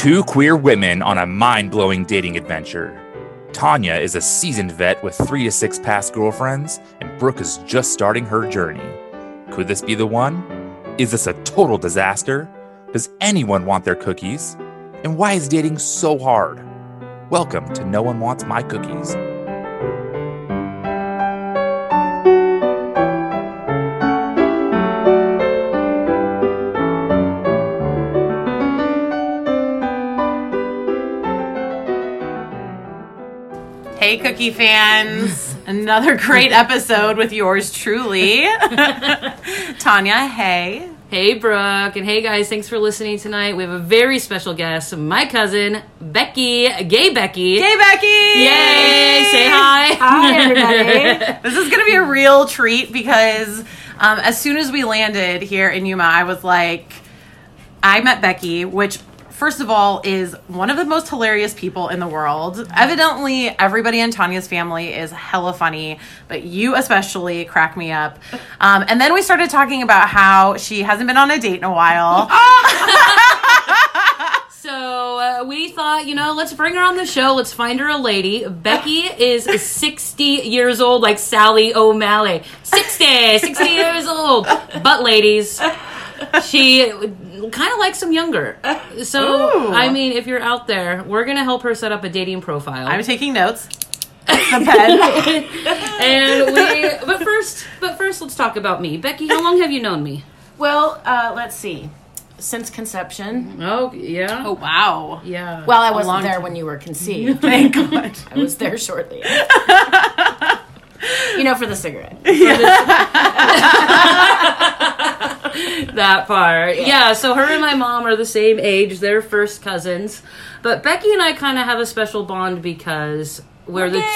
Two queer women on a mind-blowing dating adventure. Tanya is a seasoned vet with 3 to 6 past girlfriends, and Brooke is just starting her journey. Could this be the one? Is this a total disaster? Does anyone want their cookies? And why is dating so hard? Welcome to No One Wants My Cookies. Hey, cookie fans. Another great episode with yours truly. Tanya, hey. Hey, Brooke. And hey, guys, thanks for listening tonight. We have a very special guest, my cousin, Becky. Gay Becky. Hey, Becky. Yay. Say hi. Hi, everybody. This is going to be a real treat because as soon as we landed here in Yuma, I was like, I met Becky, which... first of all, is one of the most hilarious people in the world. Evidently, everybody in Tanya's family is hella funny, but you especially crack me up. And then we started talking about how she hasn't been on a date in a while. So we thought, let's bring her on the show. Let's find her a lady. Becky is 60 years old, like Sally O'Malley. 60 years old. But ladies, she... kind of likes them younger. So, Ooh. I mean, if you're out there, we're going to help her set up a dating profile. I'm taking notes. The pen. But first, let's talk about me. Becky, how long have you known me? Well, let's see. Since conception. Oh, yeah. Oh, wow. Yeah. Well, I long wasn't there time. when you were conceived. Thank God. I was there shortly. For the cigarette. That part. Yeah, so her and my mom are the same age. They're first cousins. But Becky and I kind of have a special bond because we're the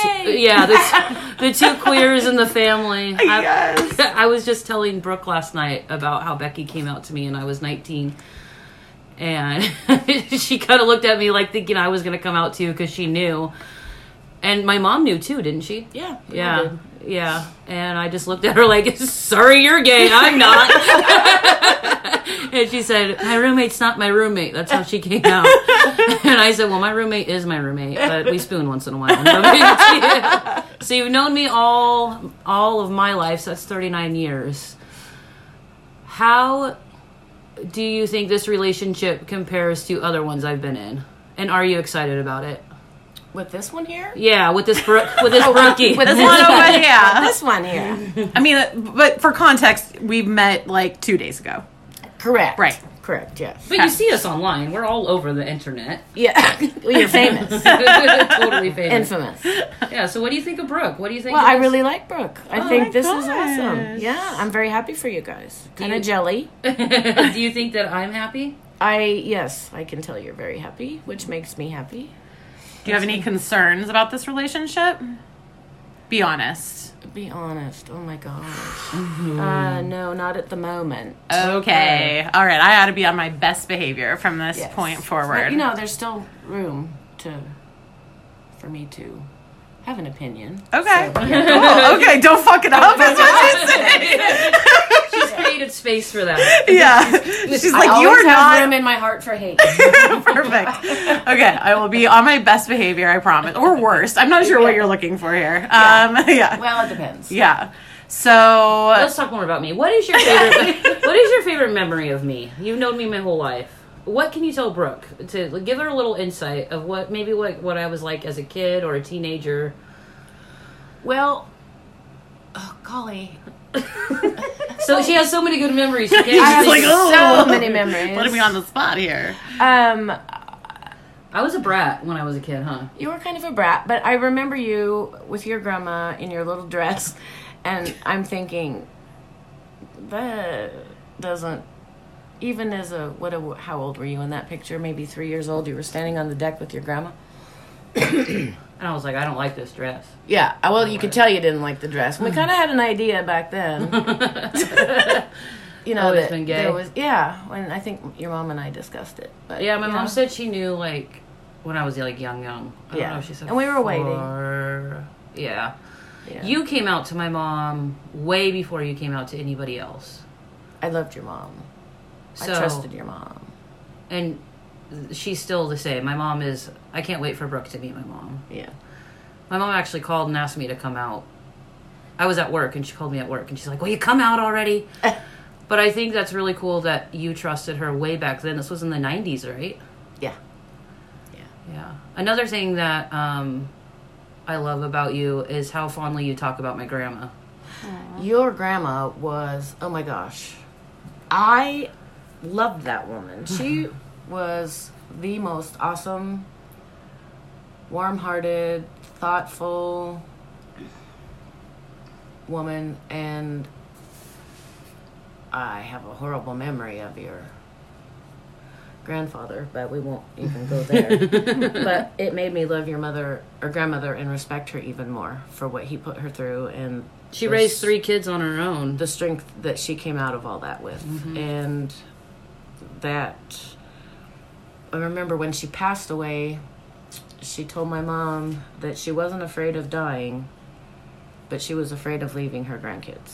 two queers in the family. Yes. I was just telling Brooke last night about how Becky came out to me and I was 19. And she kind of looked at me like thinking I was going to come out too because she knew. And my mom knew too, didn't she? Yeah. Yeah. Yeah. And I just looked at her like, sorry, you're gay. I'm not. And she said, my roommate's not my roommate. That's how she came out. And I said, well, my roommate is my roommate, but we spoon once in a while. Yeah. So you've known me all of my life. So that's 39 years. How do you think this relationship compares to other ones I've been in? And are you excited about it? With this one here? Yeah, with this brookie. With This one over here. This one here. I mean, but for context, we met like 2 days ago. Correct. Right. Correct, yes. But you see us online. We're all over the internet. Yeah. Well, you're famous. Totally famous. Infamous. Yeah, so what do you think of Brooke? What do you think Well, of I this? really like Brooke. I Oh think my this is gosh. awesome. Yeah, I'm very happy for you guys. Kind you- of jelly. Do you think that I'm happy? Yes, I can tell you're very happy, which makes me happy. Do you have any concerns about this relationship? Be honest. Be honest. Oh my gosh. No, not at the moment. Okay. All right. I ought to be on my best behavior from this Yes. point forward. But, there's still room for me to have an opinion. Okay. So, yeah. Oh, okay. Don't fuck it up. That's what she said. She's created space for that. Yeah. She's I like, always you're have not room in my heart for hate. perfect. Okay. I will be on my best behavior. I promise. Or worst. I'm not sure what you're looking for here. Yeah. Well, it depends. Yeah. So Let's talk more about me. What is your favorite memory of me? You've known me my whole life. What can you tell Brooke to give her a little insight of what I was like as a kid or a teenager? Well, oh golly, So she has so many good memories. She I can't have think- so many memories. putting me on the spot here. I was a brat when I was a kid, huh? You were kind of a brat, but I remember you with your grandma in your little dress, and I'm thinking that doesn't. Even as how old were you in that picture? Maybe 3 years old. You were standing on the deck with your grandma. And I was like, I don't like this dress. Yeah, well, you could tell you didn't like the dress. We kind of had an idea back then. Oh, it's been gay? There was, yeah, when I think your mom and I discussed it. But Yeah, my mom said she knew, like, when I was, like, young. I don't Yeah. know if she said And we were waiting. 4. Yeah. Yeah. You came out to my mom way before you came out to anybody else. I loved your mom. So, I trusted your mom. And she's still the same. My mom is. I can't wait for Brooke to meet my mom. Yeah. My mom actually called and asked me to come out. I was at work, and she called me at work, and she's like, "Will you come out already?" But I think that's really cool that you trusted her way back then. This was in the 90s, right? Yeah. Yeah. Another thing that I love about you is how fondly you talk about my grandma. Your grandma was, oh my gosh. I loved that woman. She was the most awesome, warm-hearted, thoughtful woman, and I have a horrible memory of your grandfather, but we won't even go there. But it made me love your mother or grandmother and respect her even more for what he put her through, and She raised 3 kids on her own. the strength that she came out of all that with. And that, I remember when she passed away, she told my mom that she wasn't afraid of dying, but she was afraid of leaving her grandkids.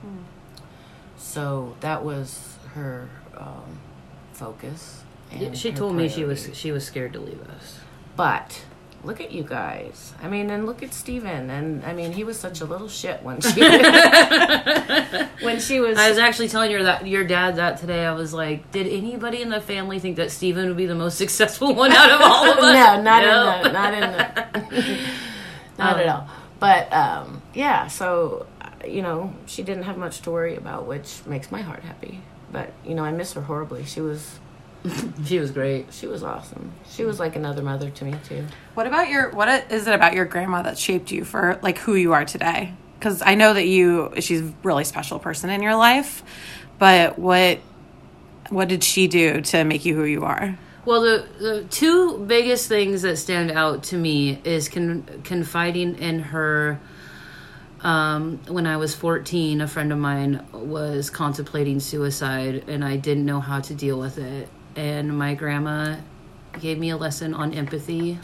So that was her focus. And She her told me priority. she was scared to leave us. But look at you guys. I mean, and look at Steven. And I mean, he was such a little shit when she when she was. I was actually telling your dad that today. I was like, did anybody in the family think that Steven would be the most successful one out of all of us? No, not in the, not at all. But yeah, so she didn't have much to worry about, which makes my heart happy. But I miss her horribly. She was great. She was awesome. She was like another mother to me too. What is it about your grandma that shaped you for like who you are today? Because I know that she's a really special person in your life, but what did she do to make you who you are? Well, the 2 biggest things that stand out to me is confiding in her. When I was 14, a friend of mine was contemplating suicide, and I didn't know how to deal with it. And my grandma gave me a lesson on empathy,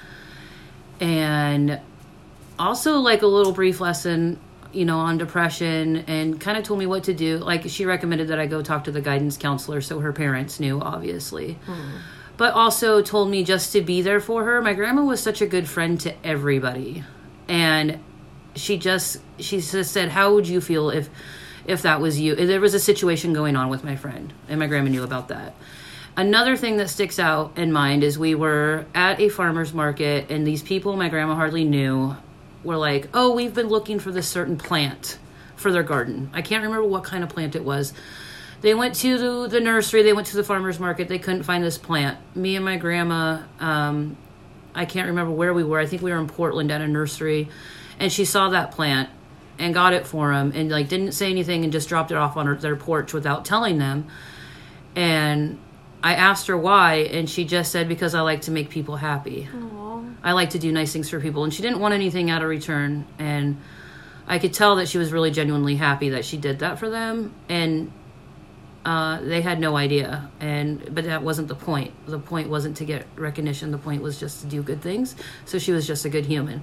and also like a little brief lesson, on depression, and kind of told me what to do. Like, she recommended that I go talk to the guidance counselor, so her parents knew, obviously. But also told me just to be there for her. My grandma was such a good friend to everybody, and she just said, how would you feel if that was you? There was a situation going on with my friend, and my grandma knew about that. Another thing that sticks out in mind is we were at a farmer's market, and these people my grandma hardly knew were like, oh, we've been looking for this certain plant for their garden. I can't remember what kind of plant it was. They went to the nursery, they went to the farmer's market, they couldn't find this plant. Me and my grandma, I can't remember where we were. I think we were in Portland at a nursery, and she saw that plant and got it for them, and like didn't say anything and just dropped it off on their porch without telling them. And I asked her why, and she just said, because I like to make people happy. Aww. I like to do nice things for people, and she didn't want anything out of return. And I could tell that she was really genuinely happy that she did that for them, and they had no idea. But that wasn't the point. The point wasn't to get recognition. The point was just to do good things. So she was just a good human.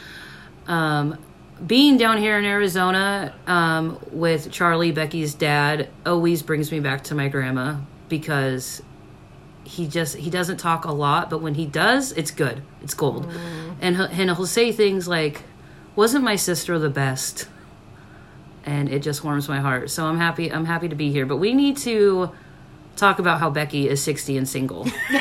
Being down here in Arizona with Charlie, Becky's dad, always brings me back to my grandma, because he doesn't talk a lot, but when he does, it's good. It's gold. And he'll say things like, wasn't my sister the best? And it just warms my heart. So I'm happy to be here. But we need to talk about how Becky is 60 and single.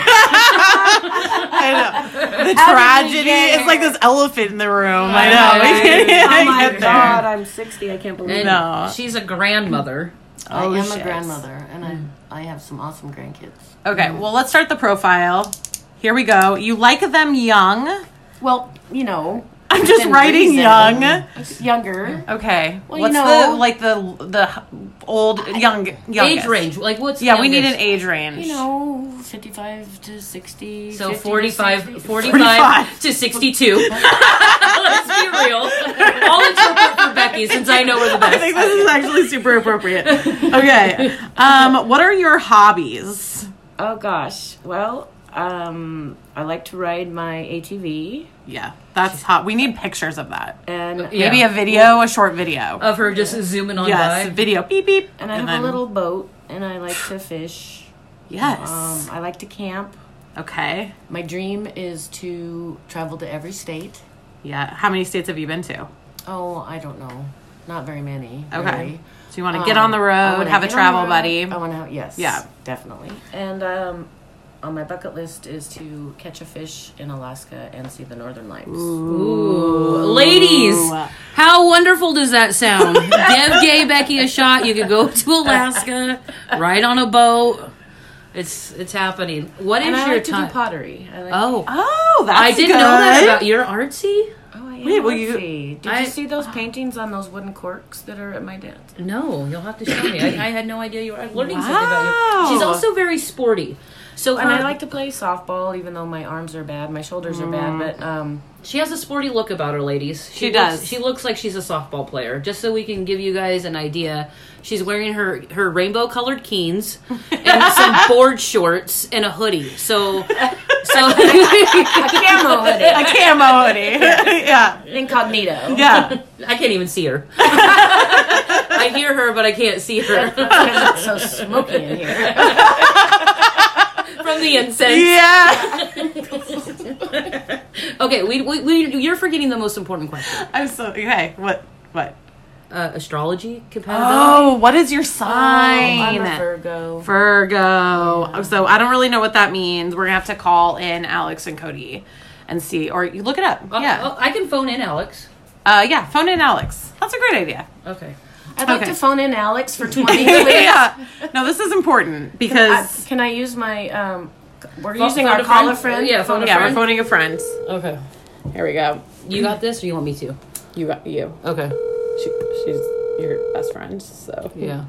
I know. The tragedy is like this elephant in the room. I know. Oh my God, I'm 60. I can't believe it. And she's a grandmother. I am shit. a grandmother, and I have some awesome grandkids. Okay, well, let's start the profile. Here we go. You like them young. Well, I'm just within writing reason. young. Younger. Okay. Well, What's the old youngest? Age range. Like, what's Yeah, we need youngest? an age range. 55 to 60. So 50 to 45 60. 45 to 62. Let's be real. I'll interpret for Becky since I know we're the I best. think this is actually super appropriate. Okay. What are your hobbies? Oh gosh. Well, I like to ride my ATV, Yeah, that's hot. We need pictures of that. and Yeah. Maybe a video, a short video. Of her just zooming on Yes, by. video. Beep beep. I have then- a little boat, and I like to fish. Yes. I like to camp. Okay. My dream is to travel to every state. Yeah. How many states have you been to? Oh, I don't know. Not very many. Okay. Really. So you want to get on the road, have a travel buddy. I want to, yes. Yeah. Definitely. And on my bucket list is to catch a fish in Alaska and see the Northern Lights. Ooh. Ladies, how wonderful does that sound? Give Gay Becky a shot. You could go to Alaska, ride on a boat. It's happening. What is And I your like to do time? pottery. I like Oh, that's I didn't good. know that about you're artsy. Oh, I am Wait, will you- artsy. Did I- you see those paintings on those wooden corks that are at my dad's? No, you'll have to show me. I had no idea you were learning something Wow. about you. She's also very sporty. So And I like to play softball, even though my arms are bad, my shoulders are bad. But she has a sporty look about her, ladies. She looks- does. She looks like she's a softball player. Just so we can give you guys an idea, she's wearing her rainbow-colored Keens and some board shorts and a hoodie. So a camo hoodie, A camo hoodie. Yeah. incognito. Yeah. I can't even see her. I hear her, but I can't see her Because it's so smoky in here. from the incense. Yeah. Okay, you're forgetting the most important question. I'm so okay. What? Astrology compatibility. Oh, what is your I'm sign? a Virgo. Virgo. So I don't really know what that means. We're gonna have to call in Alex and Cody and see, or you look it up. Yeah. I can phone in Alex. Yeah. Phone in Alex. That's a great idea. Okay. I'd like Okay. to phone in Alex for 20 minutes. Yeah. No, this is important because Can I use my we're Phone- using phone our a call friend? a friend? Yeah, phone a yeah, we're friend. phoning a friend. Okay. Here we go. You got this, or you want me to? You got you. Okay. She's your best friend. So Yeah.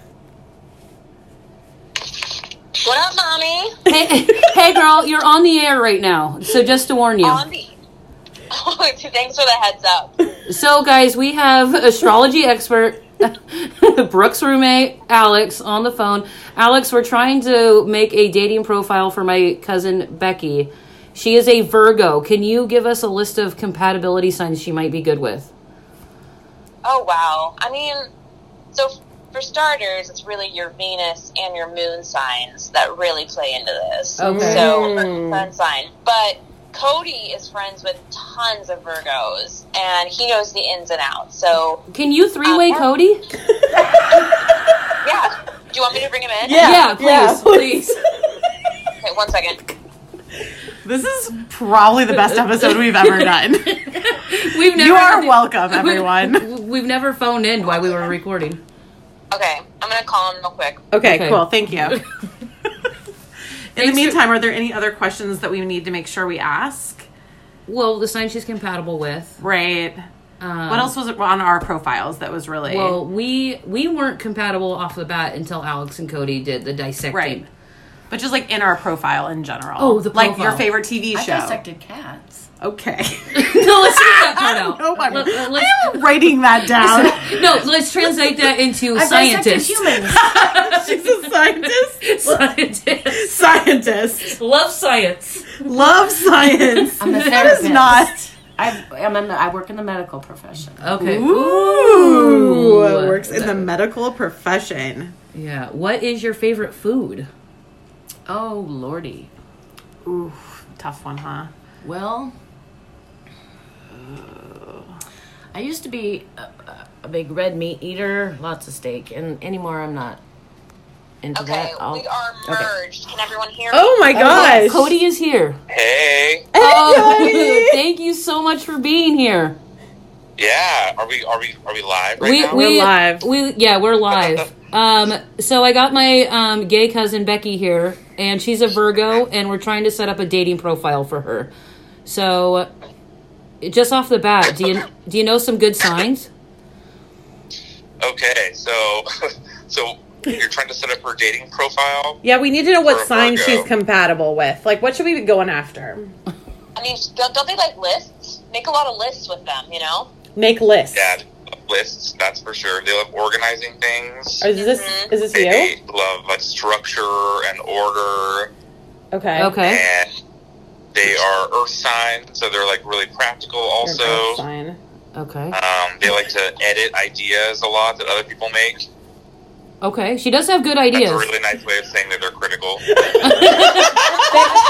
What up, mommy? Hey, girl, you're on the air right now. So just to warn you. On the. Oh, thanks for the heads up. So, guys, we have astrology expert Brooke's roommate Alex on the phone. Alex, we're trying to make a dating profile for my cousin Becky. She is a Virgo. Can you give us a list of compatibility signs she might be good with? Oh, wow. I mean, so for starters, it's really your Venus and your moon signs that really play into this. Okay. So, sun sign. But Cody is friends with tons of Virgos, and he knows the ins and outs. So, Can you three-way Cody? yeah. Do you want me to bring him in? Yeah, please. Okay, 1 second. this is probably the best episode we've ever done. We've never You are welcome, everyone. We've never phoned in while we were recording. Okay, I'm going to call him real quick. Okay, cool. Thank you. In the Thanks meantime, are there any other questions that we need to make sure we ask? Well, the sign she's compatible with. Right. What else was it on our profiles that was really... Well, we weren't compatible off the bat until Alex and Cody did the dissecting. Right. But just like in our profile in general. Oh, the Like profile. your favorite TV I show. dissected cats. Okay. No, let's take that part out. No, I'm, Let's- I'm writing that down. No, let's translate that into I dissected scientist. humans. She's a scientist. Scientist. Scientist. Love science. Love science. I'm a That is therapist. not... I work in the medical profession. Okay. Ooh. Works in the medical profession. Yeah. What is your favorite food? Oh, lordy. Ooh, tough one, huh? Well, I used to be a big red meat eater, lots of steak, and anymore I'm not into Okay, that. we are merged. Can everyone hear me? Oh my gosh. Cody is here. Hey, Oh, thank you so much for being here. yeah. Are we live right now? We're live. We're live. So I got my gay cousin Becky here, and she's a Virgo, and we're trying to set up a dating profile for her. So, just off the bat, do you know some good signs? Okay, so you're trying to set up her dating profile. Yeah, we need to know what For a sign Virgo. she's compatible with. Like, what should we be going after? I mean, don't they like lists? Make a lot of lists with them, you know? Make lists. Yeah, lists. That's for sure. They love organizing things. Is this They you? love like structure and order, Okay. Okay. and they are earth signs, so they're like really practical. Your birth Also, sign. Okay. they like to edit ideas a lot that other people make. Okay. She does have good That's ideas. a really nice way of saying that they're critical.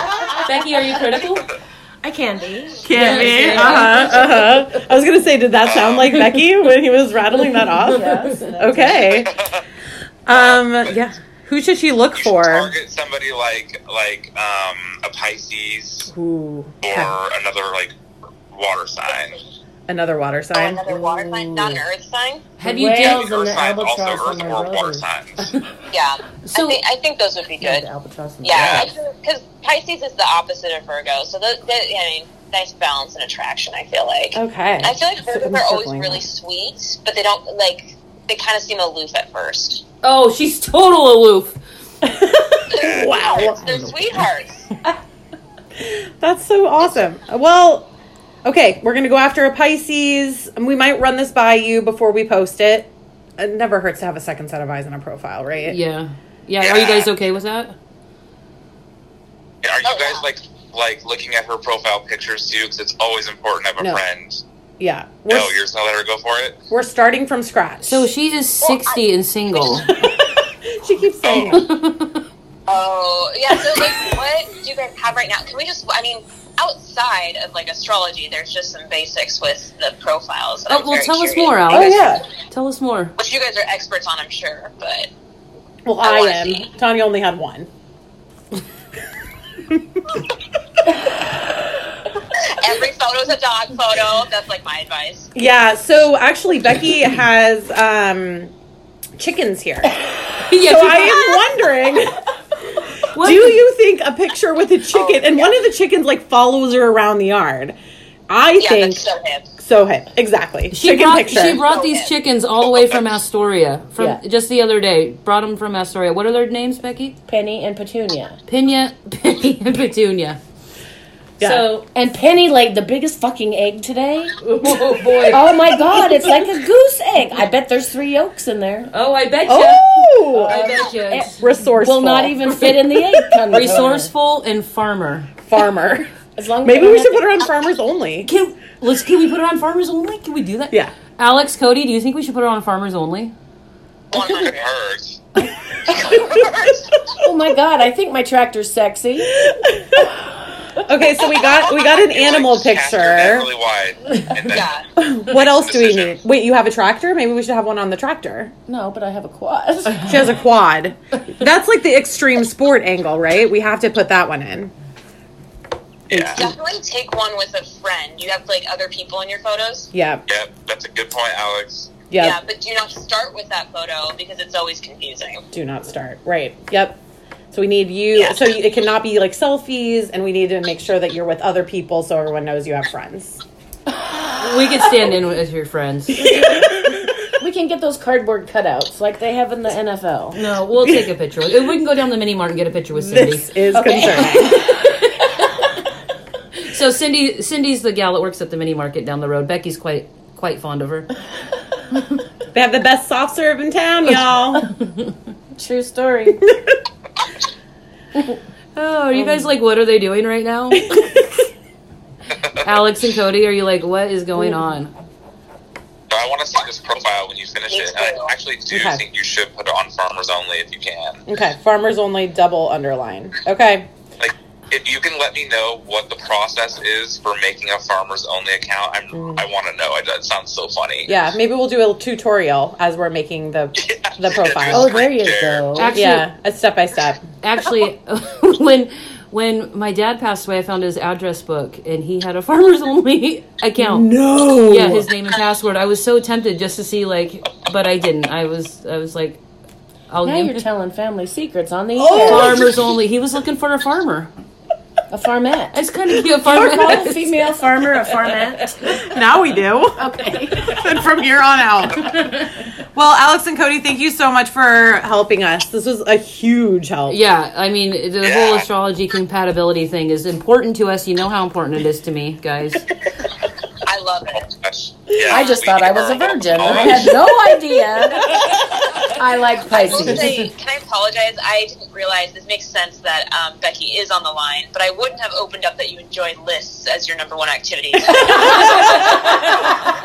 Becky, are you critical? I can be. Can't be. Yes. I was gonna say, did that sound like Becky when he was rattling that off? Yes. Okay. Yeah. Who should she look You should for? target somebody like a Pisces Ooh. or another like water sign. Another water Oh, sign. another water sign, not an earth sign. Have you Whales did? and the Earth signs, also albatross earth and their or water brothers. signs. Yeah, So- I think those would be Yeah, good. the albatross and Yeah, because Pisces is the opposite of Virgo, so I mean, nice balance and attraction. I feel like. Okay. I feel like So Virgos I'm are always circling really that. sweet, but they don't like. They kind of seem aloof at first. Oh, she's total aloof. Wow. They're sweethearts. That's so awesome. Well, okay, we're gonna go after a Pisces, and we might run this by you before we post it. It never hurts to have a second set of eyes on a profile, right? Yeah. Are you guys okay with that? Are you Oh, guys like looking at her profile pictures too? Because it's always important to have a No. friend. Yeah. No, you're just gonna let her go for it. We're starting from scratch. So she is 60 and single. she keeps saying it. Oh, yeah. So, like, what do you guys have right now? Can we just? I mean, outside of like astrology, there's just some basics with the profiles. that Oh, I'm well, very tell us curious. more, Oh Alex. yeah. Tell us more. Which you guys are experts on, I'm sure. But Well, I I wanna am. see. Tanya only had one. every photo's a dog photo. That's like my advice. Yeah. So actually, Becky has chickens here. Yeah, So I am wondering. what? Do you think a picture with a chicken and one of the chickens like follows her around the yard? I Yeah, think that's so hip. so hip. Exactly. She chicken brought, picture. she brought So these hip. chickens all the way from Astoria, from Yeah. just the other day. Brought them from Astoria. What are their names, Becky? Penny and Petunia. Penny, and Petunia. Yeah. So, And Penny laid the biggest fucking egg today. oh boy. Oh my god, it's like a goose egg. I bet there's 3 yolks in there. Oh, I bet you. Oh, I bet you. It's resourceful. Will not even fit in the egg container. resourceful and farmer. farmer. As long as Maybe don't we have should to- put her on Farmers Only. Can we put her on Farmers Only? Can we do that? Yeah. Alex, Cody, do you think we should put her on Farmers Only? 100 hers. Oh my god, I think my tractor's sexy. Okay, so we got an animal Cast your net picture. really wide. And then Yeah. What else do we Decision. need? Wait, you have a tractor? Maybe we should have one on the tractor. No, but I have a quad. She has a quad. That's like the extreme sport angle, right? We have to put that one in. yeah. Definitely take one with a friend. You have like other people in your photos. Yeah. Yep, that's a good point, Alex. Yep. Yeah, but do not start with that photo because it's always confusing. Do not start. Right. Yep. So we need you. Yeah. So it cannot be like selfies, and we need to make sure that you're with other people so everyone knows you have friends. We could stand in with your friends. We can get those cardboard cutouts like they have in the NFL. No, we'll take a picture. We can go down the mini mart and get a picture with Cindy. This is Okay. concerning. So Cindy's the gal that works at the mini market down the road. Becky's quite fond of her. They have the best soft serve in town, y'all. True story. Oh, are you guys like, what are they doing right now? Alex and Cody, are you like, what is going on? So I want to see this profile when you finish Me it. too. I actually do Okay. think you should put it on Farmers Only if you can. Okay, Farmers Only double underline. Okay. Like, if you can let me know what the process is for making a Farmers Only account, I want to know. That sounds so funny. Yeah, maybe we'll do a tutorial as we're making the profile. Oh, there you go. Actually, Yeah, a step by step. actually, when my dad passed away, I found his address book, and he had a Farmers Only account. No. Yeah, his name and password. I was so tempted just to see, like, but I didn't. I was like, I'll Now give you're him telling family secrets on the Oh. air. Farmers Only. He was looking for a farmer. A farmette. It's kind of cute. Call a Farmer. female farmer a farmette. Now we do. Okay. And from here on out. Well, Alex and Cody, thank you so much for helping us. This was a huge help. Yeah, I mean, the whole Yeah. astrology compatibility thing is important to us. You know how important it is to me, guys. I love it. Yeah, I just we thought I give was her a little virgin. I knowledge. had no idea. I like I will Pisces. say, can I apologize? I didn't realize this makes sense that Becky is on the line, but I wouldn't have opened up that you enjoy lists as your number one activity.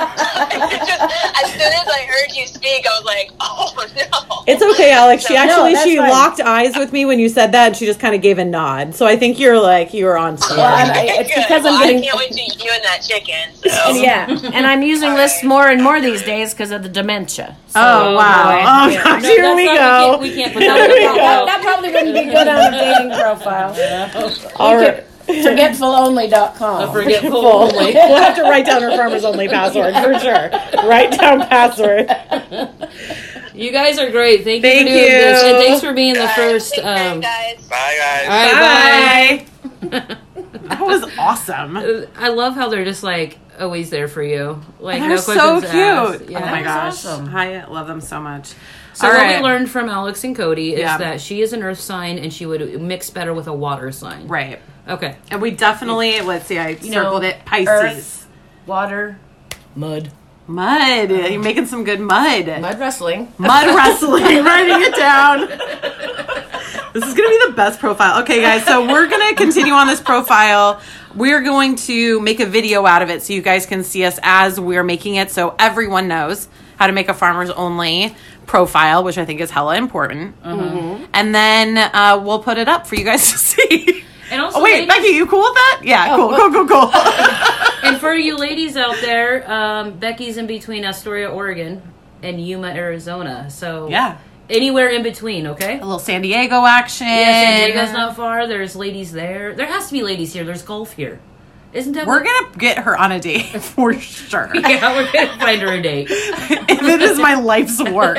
As soon as I heard you speak, I was like, oh no. It's okay, Alex. She actually that's fine. locked eyes with me when you said that, and she just kind of gave a nod. So I think you were on to Well, it. it's Good. because I'm Well, getting. I can't wait to eat you and that chicken. So. Yeah, and I'm using lists more and more these days because of the dementia. So, Oh wow! Oh Yeah. gosh, No, here that's we not- go. We can't put that on the Here we profile. that probably wouldn't be good on a dating profile. All right. Forgetfulonly.com. Forgetful Full. only. We'll have to write down her farmers only password for sure. Write down password. You guys are great. Thank you Thank for doing you. this. And thanks for being the first. Take care, guys. Bye, guys. All right, Bye. That was awesome. bye. I love how they're just like always there for you. Like They're no so questions cute. asked. Oh my That's gosh, awesome. I love them so much. So All what right. we learned from Alex and Cody is Yeah. that she is an earth sign and she would mix better with a water sign. Right, Okay. and we definitely let's see. I know, circled it. Pisces. Earth, water, mud. Mud. You're making some good mud. Mud wrestling. Mud wrestling. Writing it down. This is going to be the best profile. Okay, guys, so we're going to continue on this profile. We're going to make a video out of it so you guys can see us as we're making it so everyone knows how to make a farmers only profile, which I think is hella important. And then we'll put it up for you guys to see. And also, Oh, wait, ladies, Becky, you cool with that? Yeah, cool. and for you ladies out there, Becky's in between Astoria, Oregon, and Yuma, Arizona. So Yeah. anywhere in between, okay? A little San Diego action. Yeah, San Diego's not far. There's ladies there. There has to be ladies here. There's golf here. Isn't that We're going to get her on a date for sure. Yeah, we're going to find her a date. If it is my life's work.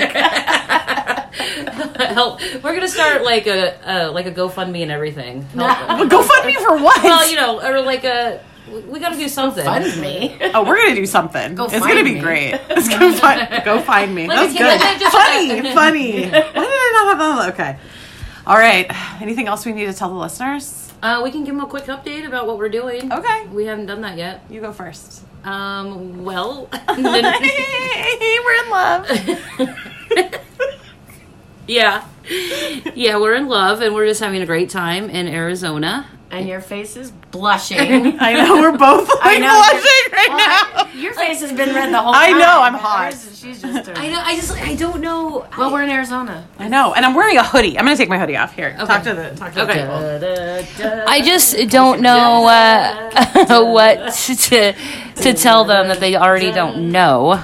Help. We're going to start like a GoFundMe and everything. Help. Go fund me for what? Well, you know, or like we got to do something. Fund me. Oh, we're gonna do something. It's find gonna be me. great. It's gonna go find me. Like That's a good. kid, just- Funny. Why did I not have that? Okay. All right. Anything else we need to tell the listeners? We can give them a quick update about what we're doing. Okay. We haven't done that yet. You go first. Well, Hey, we're in love. yeah, we're in love and we're just having a great time in Arizona. And your face is blushing. I know we're both like blushing right now. Your face has been red the whole I time. know, I'm hot. She's just. I don't know. Well, we're in Arizona. I know, and I'm wearing a hoodie. I'm gonna take my hoodie off here. Talk to the Okay. people. I just don't know what to tell them that they already don't know.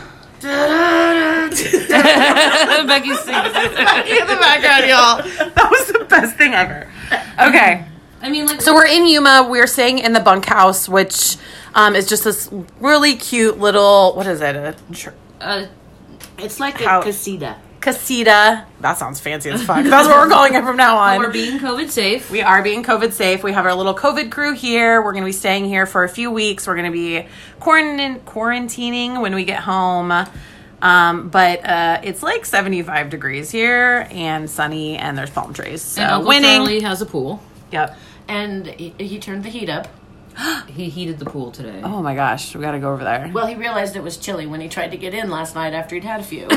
Becky's singing. In the background, y'all. That was the best thing ever. Okay. I mean, like, So we're in Yuma. We're staying in the bunkhouse, which is just this really cute little, what is it? It's like How- a casita. Casita. That sounds fancy as fuck. That's where we're going from now on. we're being COVID safe. We are being COVID safe. We have our little COVID crew here. We're going to be staying here for a few weeks. We're going to be quarantining when we get home. But it's like 75 degrees here and sunny, and there's palm trees. So And Uncle winning. Charlie has a pool. Yep. And he turned the heat up. He heated the pool today. Oh my gosh, we got to go over there. Well, he realized it was chilly when he tried to get in last night after he'd had a few.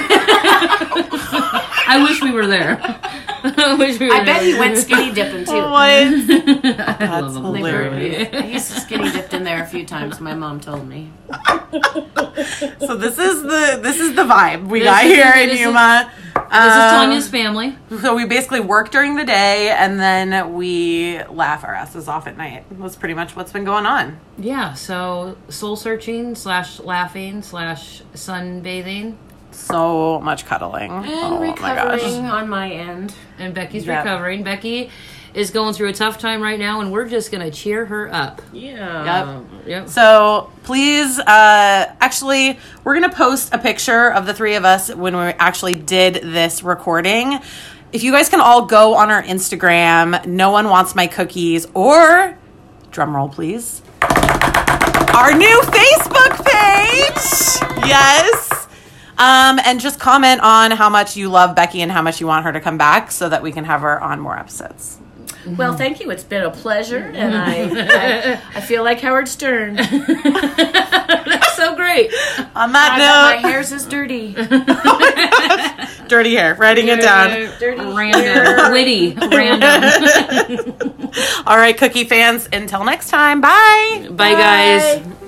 I wish we were there. I wish we were I bet there. he went skinny dipping too. What? That's hilarious. He's skinny dipped in there a few times. My mom told me. So this is the vibe we got here in Yuma. This is Tanya's family. So we basically work during the day and then we laugh our asses off at night. That's pretty much what's been going on. Yeah, so soul searching / laughing / sunbathing. So much cuddling. And Oh my recovering gosh. on my end. And Becky's Yep. recovering. Becky is going through a tough time right now, and we're just going to cheer her up. Yeah. Yep. So please, actually, we're going to post a picture of the three of us when we actually did this recording. If you guys can all go on our Instagram, No One Wants My Cookies, or, drum roll please, our new Facebook page. Yes. And just comment on how much you love Becky and how much you want her to come back so that we can have her on more episodes. Well, thank you. It's been a pleasure, and I feel like Howard Stern. That's so great. On that My note, hair's is dirty. dirty hair, writing it down. Dirty. Random. Witty. Random. All right, cookie fans, until next time, bye. Bye, guys.